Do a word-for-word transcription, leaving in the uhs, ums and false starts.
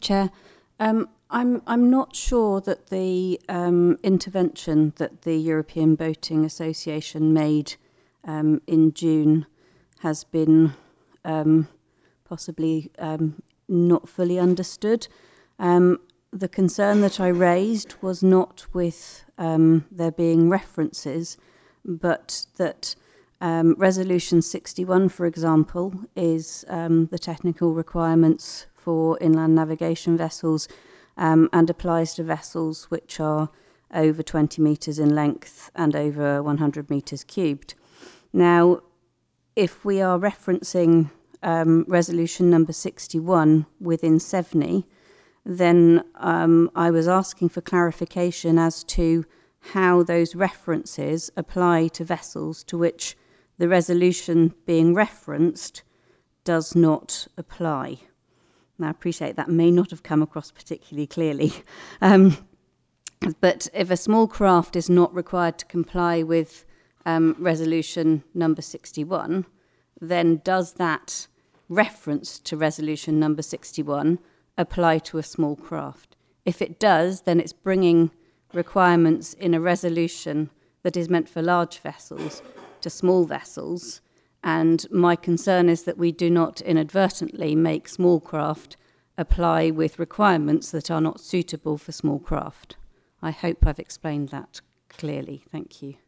Chair. Um, I'm, I'm not sure that the um, intervention that the European Boating Association made um, in June has been um, possibly um, not fully understood. Um, the concern that I raised was not with um, there being references, but that um, Resolution sixty-one, for example, is um, the technical requirements for inland navigation vessels um, and applies to vessels which are over twenty metres in length and over one hundred metres cubed. Now, if we are referencing um, resolution number sixty-one within S E V N I, then um, I was asking for clarification as to how those references apply to vessels to which the resolution being referenced does not apply. Now, I appreciate that may not have come across particularly clearly, um, but if a small craft is not required to comply with um, resolution number sixty-one, then does that reference to resolution number sixty-one apply to a small craft? If it does, then it's bringing requirements in a resolution that is meant for large vessels to small vessels, and my concern is that we do not inadvertently make small craft apply with requirements that are not suitable for small craft. I hope I've explained that clearly. Thank you.